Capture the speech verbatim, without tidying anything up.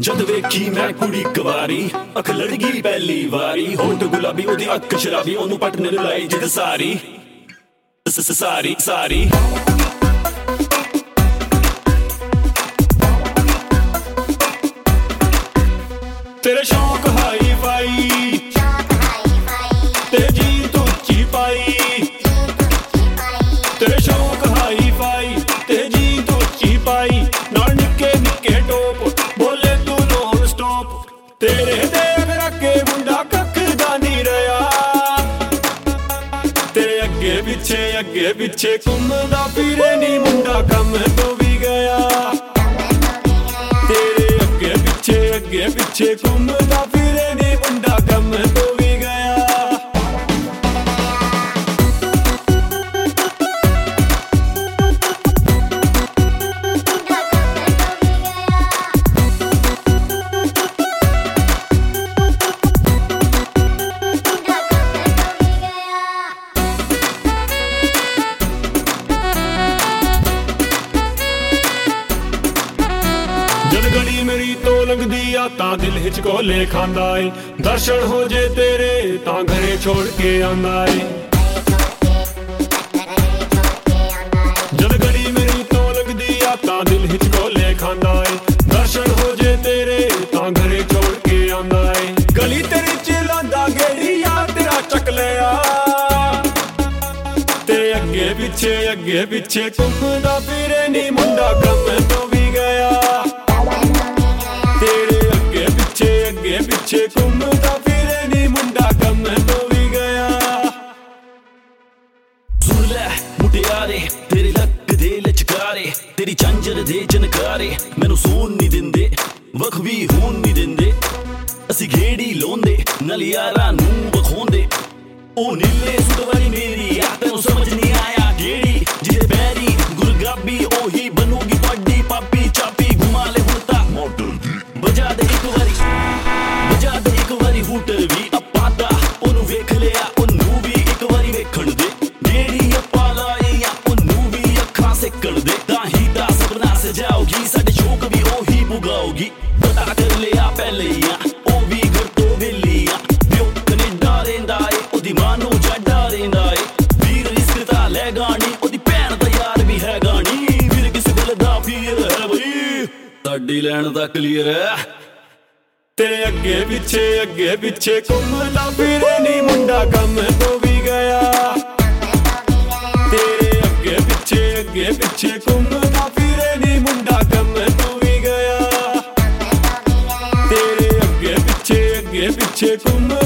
जद वेखी मैं कुड़ी कवारी अख लड़गी पहली वारी होठ गुलाबी ओदी अख शराबी ओनू पटने लाई जिद सारी सारी सारी तेरे शौक हाई फाई ते जी तू ची पाई तेरे शौक हाई फाई ते जी तू ची पाई नाल निक्के निक्के टोप बोले तू नॉन स्टॉप तेरे देख रखे मुंडा कख दा नहीं रहा तेरे अगे पिछे अगे पिछे घूमदा फिरे नी मुंडा कम तो भी गया तेरे अगे पिछे अगे पिछे घूमदा फिरे नी मुंडा कम तो भी गया मेरी तो लगदी आ तां दिल हिचकोले खांदा ए दर्शन हो जे तेरे तां घरे छोड़ के आंदा ए जद घड़ी मेरी तो लगदी आ तां दिल हिचकोले खांदा ए दर्शन हो जे तेरे तां घरे छोड़ के आंदा ए गली तेरी च लांदा गेड़ी आ तेरा चक लिया तेरे अगे पिछे अगे पिछे घूमदा फिरे नी मुंडा कम तो भी गया तेरे अगे पिछे अगे पिछे घूमदा फिरे नी मुंडा कम तो भी गया सुन लै मुटियारे तेरे लक दे लचकारे तेरी झांझर दे जनकारे मैनू सोन नहीं दिंदे वख भी होन नहीं दिंदे असी घेड़ी लोंदे नल यारा नू बखोंदे ओ नीले सुट वाली मेरी आ तैनू समझ नहीं आया घेड़ी जिदे बैरी गुरगाबी ओही बनूगी पड्डी पापी चापी घुमा ले हुरता मोटर बजा दे एक वारी बजा दे एक वारी हूटर भी अपादा ओनू वेख लिया ओनू भी एक वारी वेखण दे जेड़ी अपा लाए या ओनू भी अखां सेकण दे ताही दा सपना सजाओगी साडे शौक भी ओही पुगाओगी पता कर लिया पहले या ओ भी घर तो वेलिया प्यो कनेडा रेंदा ए ओदी मां नू जाडा रेंदा ए वीर रिस्क ता ले गानी ओदी भैन दा यार भी है गानी फिर किस गल दा फिर है बई साडी लैन दा क्लियर है तेरे अगे पिछे अगे पिछे घूमदा फिरे नी मुंडा कम तो भी गया तेरे अगे पिछे अगे पिछे घूमदा फिरे नी मुंडा कम तो भी गया तेरे अगे पिछे अगे पिछे घूम